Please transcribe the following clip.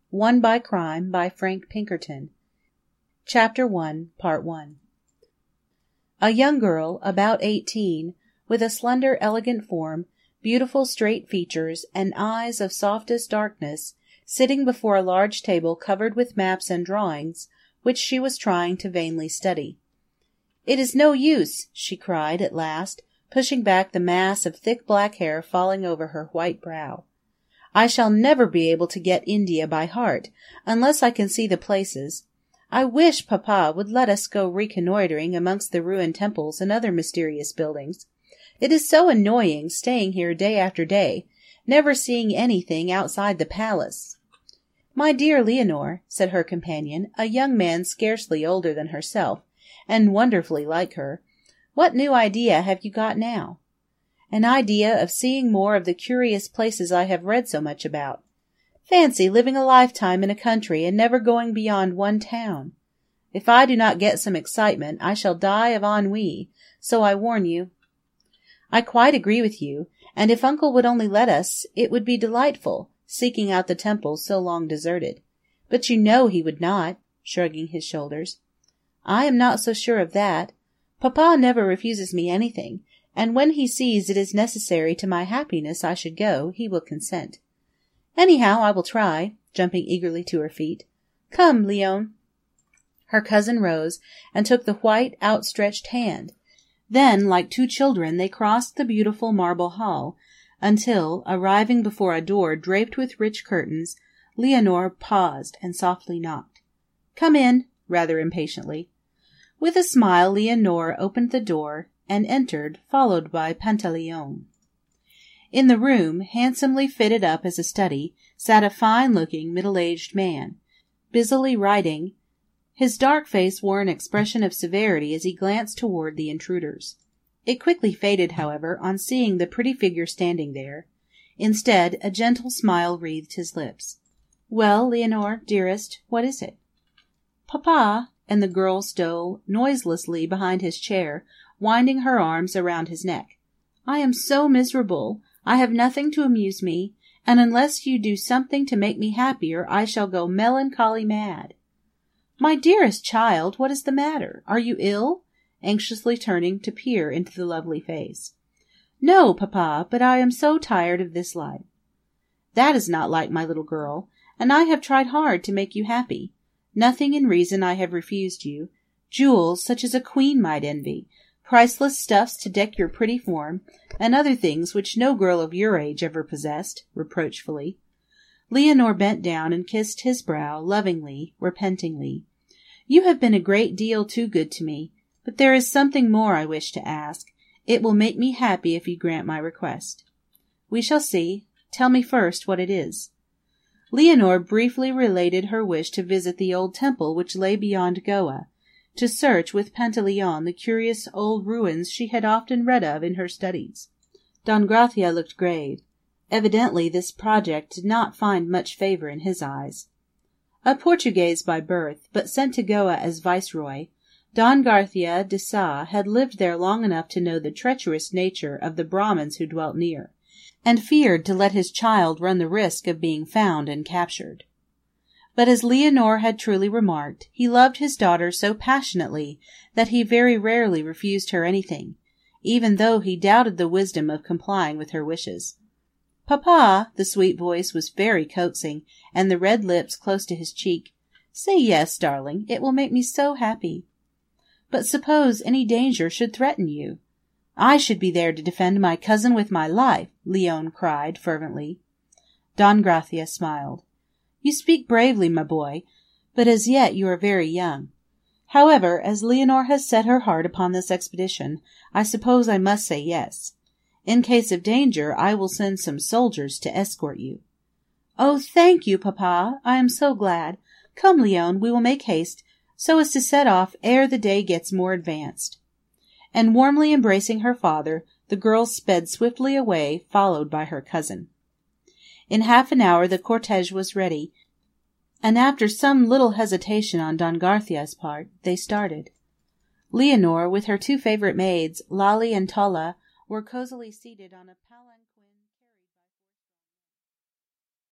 Won by Crime by Frank Pinkerton. Chapter 1, Part 1. A young girl, about 18, with a slender, elegant form, beautiful straight features, and eyes of softest darkness, sitting before a large table covered with maps and drawings, which she was trying to vainly study. "It is no use," she cried at last, pushing back the mass of thick black hair falling over her white brow. "I shall never be able to get India by heart, unless I can see the places. I wish Papa would let us go reconnoitring amongst the ruined temples and other mysterious buildings. It is so annoying staying here day after day, never seeing anything outside the palace." "My dear Leonore," said her companion, a young man scarcely older than herself, and wonderfully like her, "what new idea have you got now?" "An idea of seeing more of the curious places I have read so much about. Fancy living a lifetime in a country and never going beyond one town. If I do not get some excitement, I shall die of ennui, so I warn you." "I quite agree with you, and if Uncle would only let us, it would be delightful, seeking out the temples so long deserted. But you know he would not," shrugging his shoulders. "I am not so sure of that. Papa never refuses me anything, and when he sees it is necessary to my happiness I should go, he will consent. Anyhow, I will try," jumping eagerly to her feet. "Come, Léon." Her cousin rose and took the white, outstretched hand. Then, like two children, they crossed the beautiful marble hall, until, arriving before a door draped with rich curtains, Leonore paused and softly knocked. "Come in," rather impatiently. With a smile, Leonore opened the door, and entered, followed by Pantaleon. In the room, handsomely fitted up as a study, sat a fine-looking, middle-aged man, busily writing. His dark face wore an expression of severity as he glanced toward the intruders. It quickly faded, however, on seeing the pretty figure standing there. Instead, a gentle smile wreathed his lips. "Well, Leonore, dearest, what is it?" "Papa," and the girl stole noiselessly behind his chair, winding her arms around his neck. "I am so miserable. I have nothing to amuse me, and unless you do something to make me happier, I shall go melancholy mad." "My dearest child, what is the matter? Are you ill?" anxiously turning to peer into the lovely face. "No, Papa, but I am so tired of this life." "That is not like my little girl, and I have tried hard to make you happy. Nothing in reason I have refused you. Jewels such as a queen might envy, priceless stuffs to deck your pretty form, and other things which no girl of your age ever possessed," reproachfully. Leonore bent down and kissed his brow, lovingly, repentingly. "You have been a great deal too good to me, but there is something more I wish to ask. It will make me happy if you grant my request." "We shall see. Tell me first what it is." Leonore briefly related her wish to visit the old temple which lay beyond Goa, to search with Pantaleon the curious old ruins she had often read of in her studies. Don Gracia looked grave. Evidently this project did not find much favour in his eyes. A Portuguese by birth, but sent to Goa as viceroy, Don Garcia de Sá had lived there long enough to know the treacherous nature of the Brahmins who dwelt near, and feared to let his child run the risk of being found and captured. But as Leonore had truly remarked, he loved his daughter so passionately that he very rarely refused her anything, even though he doubted the wisdom of complying with her wishes. "Papa," the sweet voice was very coaxing, and the red lips close to his cheek, "say yes, darling, it will make me so happy." "But suppose any danger should threaten you?" "I should be there to defend my cousin with my life," Leon cried fervently. Don Gracia smiled. "You speak bravely, my boy, but as yet you are very young. However, as Leonore has set her heart upon this expedition, I suppose I must say yes. In case of danger, I will send some soldiers to escort you." "Oh, thank you, Papa! I am so glad. Come, Leon, we will make haste, so as to set off ere the day gets more advanced." And warmly embracing her father, the girl sped swiftly away, followed by her cousin. In half an hour the cortege was ready, and after some little hesitation on Don Garcia's part, they started. Leonore, with her two favourite maids, Lally and Tolla, were cosily seated on a palanquin.